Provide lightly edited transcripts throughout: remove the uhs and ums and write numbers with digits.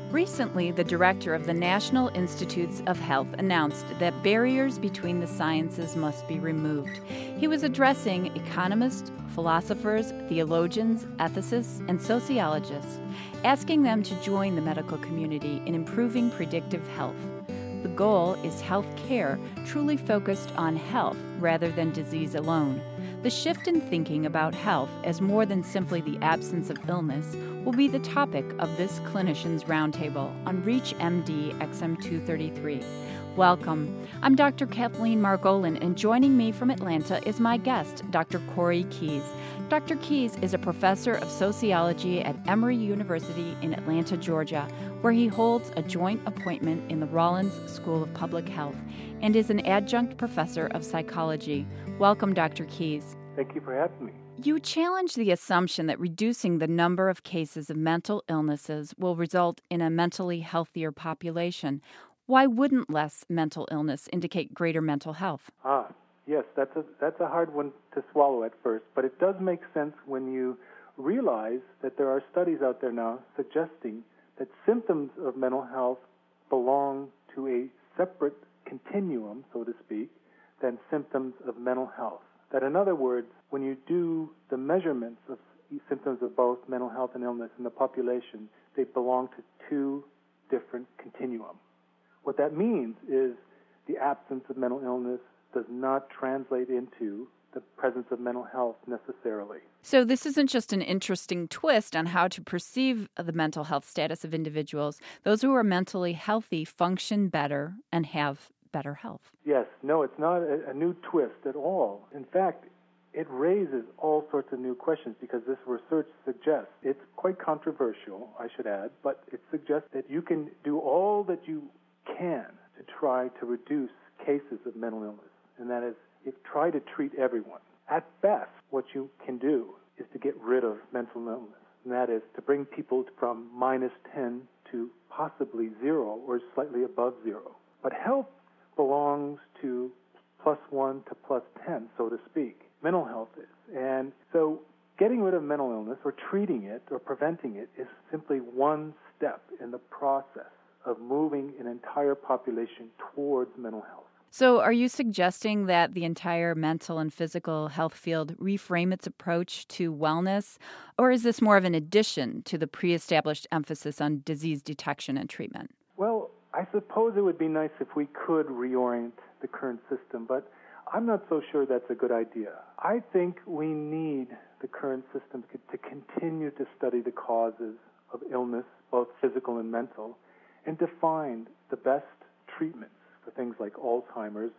Recently, the director of the National Institutes of Health announced that barriers between the sciences must be removed. He was addressing economists, philosophers, theologians, ethicists, and sociologists, asking them to join the medical community in improving predictive health. The goal is health care truly focused on health rather than disease alone. The shift in thinking about health as more than simply the absence of illness will be the topic of this Clinicians Roundtable on ReachMD XM233. Welcome. I'm Dr. Kathleen Margolin, and joining me from Atlanta is my guest, Dr. Corey Keyes. Dr. Keyes is a professor of sociology at Emory University in Atlanta, Georgia, where he holds a joint appointment in the Rollins School of Public Health and is an adjunct professor of psychology. Welcome, Dr. Keyes. Thank you for having me. You challenge the assumption that reducing the number of cases of mental illnesses will result in a mentally healthier population. Why wouldn't less mental illness indicate greater mental health? Yes, that's a hard one to swallow at first, but it does make sense when you realize that there are studies out there now suggesting that symptoms of mental health belong to a separate continuum, so to speak, than symptoms of mental health. That in other words, when you do the measurements of symptoms of both mental health and illness in the population, they belong to two different continuums. What that means is the absence of mental illness does not translate into the presence of mental health necessarily. So this isn't just an interesting twist on how to perceive the mental health status of individuals. Those who are mentally healthy function better and have better health. Yes, no, it's not a new twist at all. In fact, it raises all sorts of new questions because this research suggests, it's quite controversial, I should add, but it suggests that you can do all that you can to try to reduce cases of mental illness. And that is, try to treat everyone. At best, what you can do is to get rid of mental illness. And that is to bring people from -10 to possibly 0 or slightly above 0. But health belongs to +1 to +10, so to speak. Mental health is. And so getting rid of mental illness or treating it or preventing it is simply one step in the process of moving an entire population towards mental health. So are you suggesting that the entire mental and physical health field reframe its approach to wellness, or is this more of an addition to the pre-established emphasis on disease detection and treatment? Well, I suppose it would be nice if we could reorient the current system, but I'm not so sure that's a good idea. I think we need the current system to continue to study the causes of illness, both physical and mental, and to find the best treatments for things like Alzheimer's,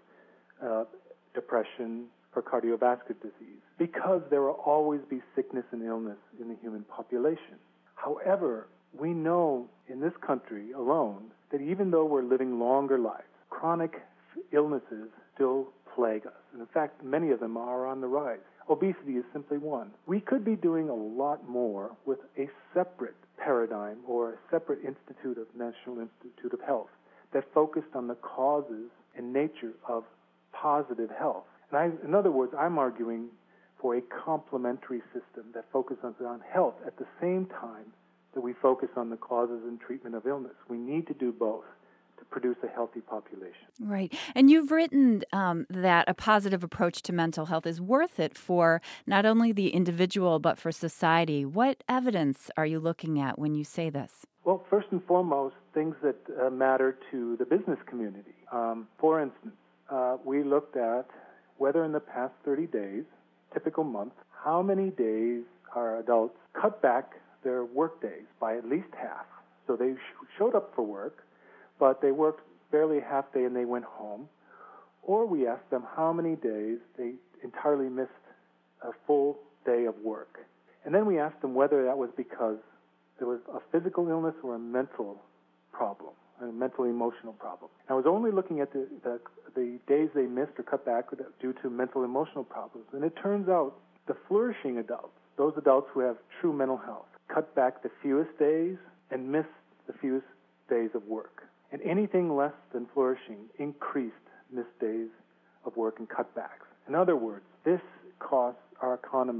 depression, for cardiovascular disease, because there will always be sickness and illness in the human population. However, we know in this country alone that even though we're living longer lives, chronic illnesses still plague us. And in fact, many of them are on the rise. Obesity is simply one. We could be doing a lot more with a separate paradigm or a separate institute of National Institute of Health that focused on the causes and nature of positive health. And in other words, I'm arguing for a complementary system that focuses on health at the same time that we focus on the causes and treatment of illness. We need to do both to produce a healthy population. Right. And you've written that a positive approach to mental health is worth it for not only the individual, but for society. What evidence are you looking at when you say this? Well, first and foremost, things that matter to the business community. For instance, we looked at whether in the past 30 days, typical month, how many days our adults cut back their work days by at least half. So they showed up for work, but they worked barely a half day and they went home. Or we asked them how many days they entirely missed a full day of work. And then we asked them whether that was because there was a physical illness or a mental problem, a mental emotional problem. I was only looking at the days they missed or cut back due to mental emotional problems. And it turns out the flourishing adults, those adults who have true mental health, cut back the fewest days and missed the fewest days of work. And anything less than flourishing increased missed days of work and cutbacks. In other words, this costs our economy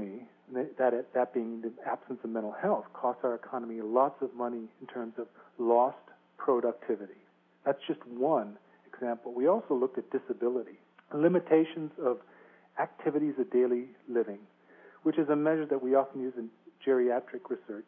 that being the absence of mental health, costs our economy lots of money in terms of lost productivity. That's just one example. We also looked at disability, limitations of activities of daily living, which is a measure that we often use in geriatric research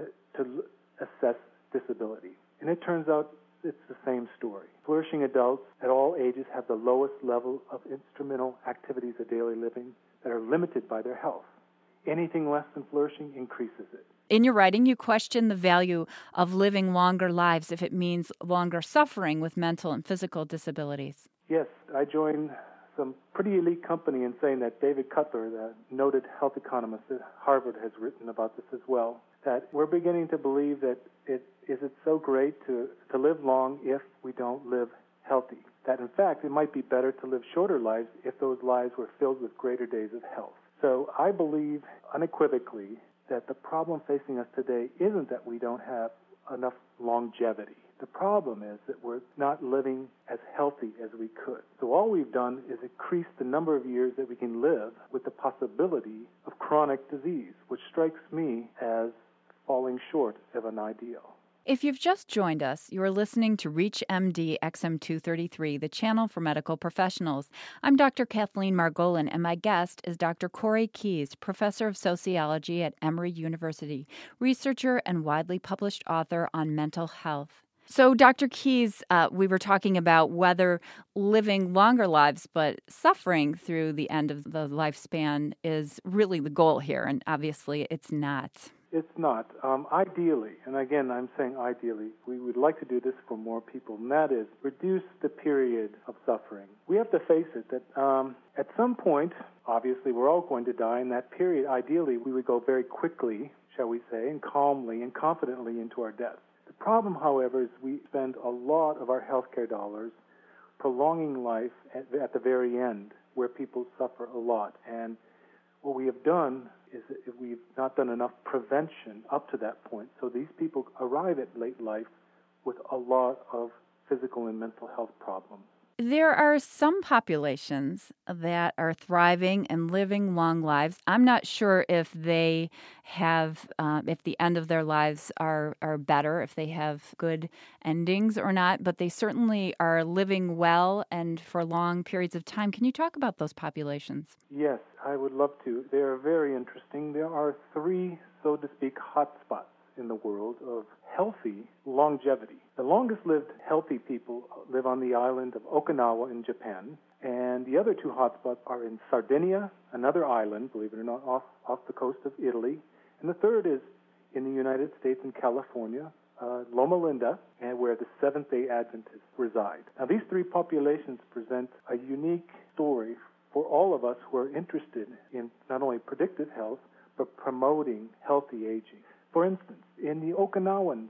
to assess disability. And it turns out it's the same story. Flourishing adults at all ages have the lowest level of instrumental activities of daily living that are limited by their health. Anything less than flourishing increases it. In your writing, you question the value of living longer lives if it means longer suffering with mental and physical disabilities. Yes, I join some pretty elite company in saying that David Cutler, the noted health economist at Harvard, has written about this as well, that we're beginning to believe that it's so great to live long if we don't live healthy. That, in fact, it might be better to live shorter lives if those lives were filled with greater days of health. So I believe unequivocally that the problem facing us today isn't that we don't have enough longevity. The problem is that we're not living as healthy as we could. So all we've done is increase the number of years that we can live with the possibility of chronic disease, which strikes me as falling short of an ideal. If you've just joined us, you are listening to ReachMD XM233, the channel for medical professionals. I'm Dr. Kathleen Margolin, and my guest is Dr. Corey Keyes, professor of sociology at Emory University, researcher and widely published author on mental health. So, Dr. Keyes, we were talking about whether living longer lives but suffering through the end of the lifespan is really the goal here, and obviously it's not. It's not. Ideally, and again, I'm saying ideally, we would like to do this for more people, and that is reduce the period of suffering. We have to face it that at some point, obviously, we're all going to die, and that period, ideally, we would go very quickly, shall we say, and calmly and confidently into our death. The problem, however, is we spend a lot of our healthcare dollars prolonging life at the very end, where people suffer a lot. And what we have done is that we've not done enough prevention up to that point. So these people arrive at late life with a lot of physical and mental health problems. There are some populations that are thriving and living long lives. I'm not sure if they have, if the end of their lives are better, if they have good endings or not, but they certainly are living well and for long periods of time. Can you talk about those populations? Yes, I would love to. They are very interesting. There are three, so to speak, hotspots in the world of healthy longevity. The longest-lived healthy people live on the island of Okinawa in Japan, and the other two hotspots are in Sardinia, another island, believe it or not, off the coast of Italy, and the third is in the United States in California, Loma Linda, and where the Seventh-day Adventists reside. Now, these three populations present a unique story for all of us who are interested in not only predictive health, but promoting healthy aging. For instance, in the Okinawans,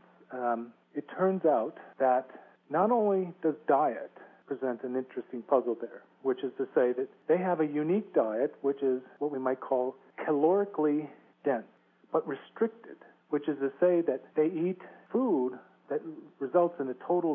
it turns out that not only does diet present an interesting puzzle there, which is to say that they have a unique diet, which is what we might call calorically dense, but restricted, which is to say that they eat food that results in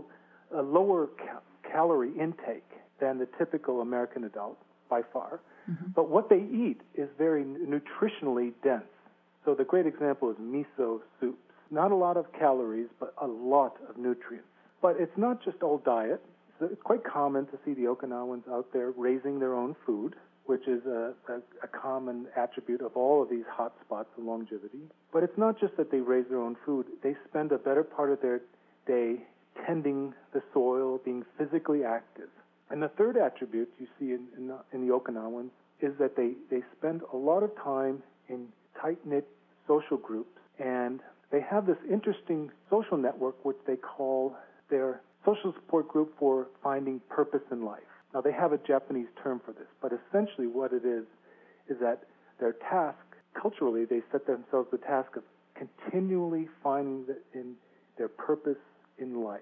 a lower calorie intake than the typical American adult, by far. Mm-hmm. But what they eat is very nutritionally dense. So the great example is miso soups. Not a lot of calories, but a lot of nutrients. But it's not just all diet. It's quite common to see the Okinawans out there raising their own food, which is a common attribute of all of these hot spots of longevity. But it's not just that they raise their own food. They spend a better part of their day tending the soil, being physically active. And the third attribute you see in the Okinawans is that they spend a lot of time in tight-knit social groups, and they have this interesting social network which they call their social support group for finding purpose in life. Now, they have a Japanese term for this, but essentially what it is that their task, culturally, they set themselves the task of continually finding their purpose in life,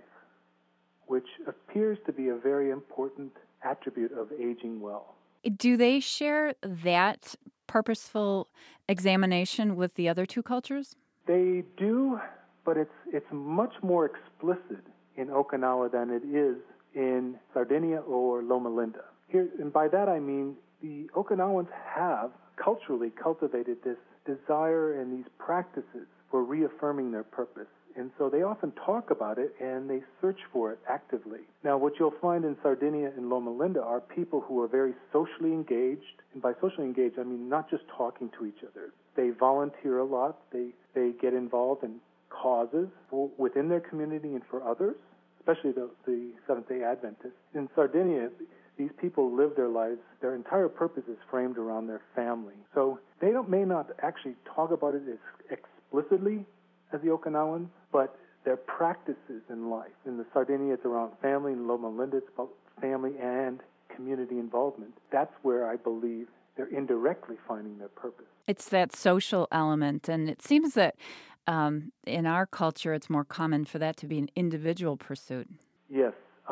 which appears to be a very important attribute of aging well. Do they share that purposeful examination with the other two cultures? They do, but it's much more explicit in Okinawa than it is in Sardinia or Loma Linda. Here, and by that I mean the Okinawans have culturally cultivated this desire and these practices for reaffirming their purpose. And so they often talk about it and they search for it actively. Now, what you'll find in Sardinia and Loma Linda are people who are very socially engaged. And by socially engaged, I mean not just talking to each other. They volunteer a lot. They get involved in causes within their community and for others, especially the Seventh-day Adventists. In Sardinia, these people live their lives, their entire purpose is framed around their family. So they may not actually talk about it as explicitly as the Okinawans, but their practices in life. In the Sardinia, it's around family. In Loma Linda, it's about family and community involvement. That's where I believe they're indirectly finding their purpose. It's that social element, and it seems that in our culture, it's more common for that to be an individual pursuit. Yes.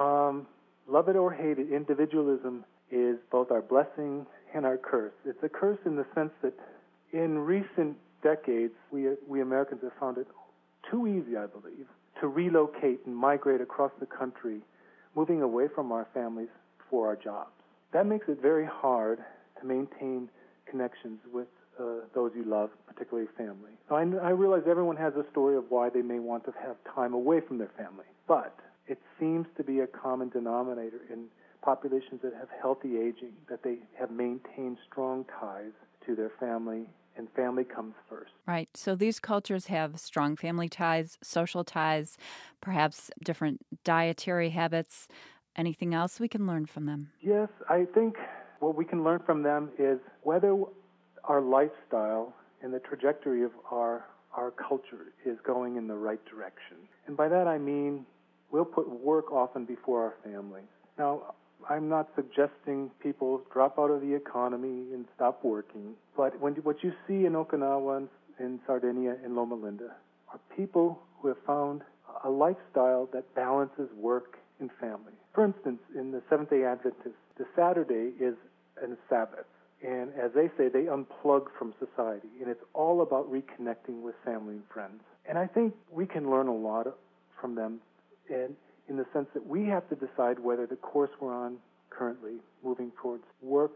Love it or hate it, individualism is both our blessing and our curse. It's a curse in the sense that in recent decades, we Americans have found it too easy, I believe, to relocate and migrate across the country, moving away from our families for our jobs. That makes it very hard to maintain connections with those you love, particularly family. So I realize everyone has a story of why they may want to have time away from their family, but it seems to be a common denominator in populations that have healthy aging, that they have maintained strong ties to their family, and family comes first. Right. So these cultures have strong family ties, social ties, perhaps different dietary habits. Anything else we can learn from them? Yes, I think what we can learn from them is whether our lifestyle and the trajectory of our culture is going in the right direction. And by that I mean we'll put work often before our families. Now, I'm not suggesting people drop out of the economy and stop working, but what you see in Okinawa, in Sardinia, and Loma Linda are people who have found a lifestyle that balances work and family. For instance, in the Seventh-day Adventists, the Saturday is a Sabbath, and as they say, they unplug from society, and it's all about reconnecting with family and friends. And I think we can learn a lot from them, and in the sense that we have to decide whether the course we're on currently, moving towards work,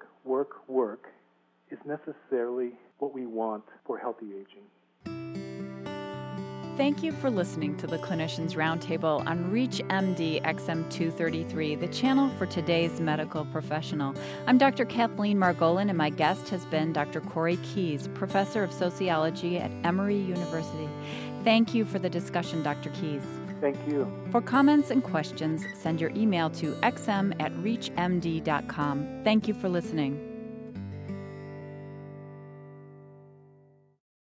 is necessarily what we want for healthy aging. Thank you for listening to the Clinicians Roundtable on ReachMD XM233, the channel for today's medical professional. I'm Dr. Kathleen Margolin, and my guest has been Dr. Corey Keyes, professor of sociology at Emory University. Thank you for the discussion, Dr. Keyes. Thank you. For comments and questions, send your email to xm@reachmd.com. Thank you for listening.